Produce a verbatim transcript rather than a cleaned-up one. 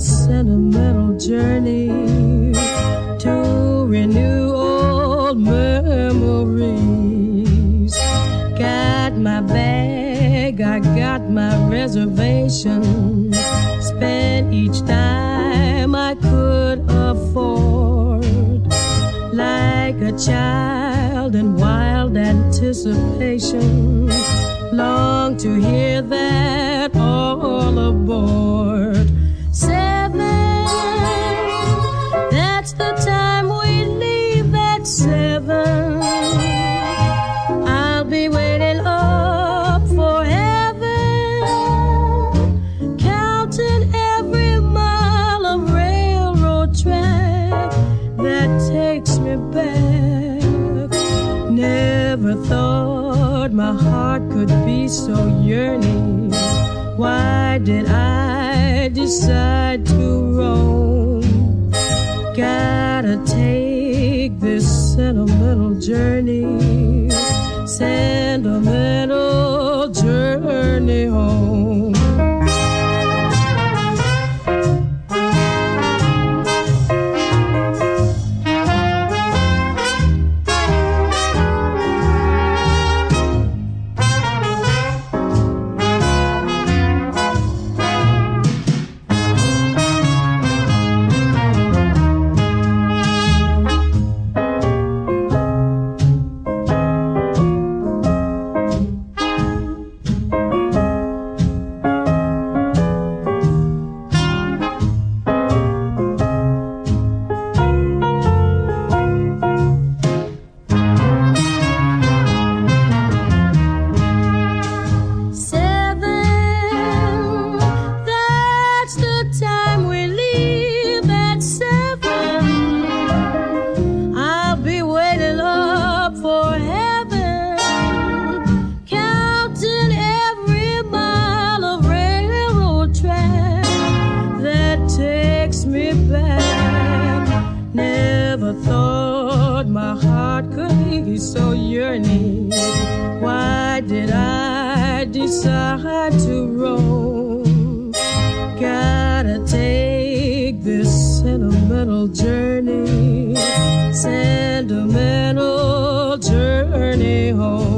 sentimental journey to renew old memories. Got my bag, I got my reservation. Spent each time I could afford, like a child in wild anticipation. Long to hear that all aboard. Seven, that's the time we leave at seven. I'll be waiting up for heaven, counting every mile of railroad track that takes me back. Never thought my heart could be so yearning. Why did I decide to roam? Gotta take this sentimental journey, sentimental journey home. So yearning, why did I decide to roam? Gotta take this sentimental journey, sentimental journey home.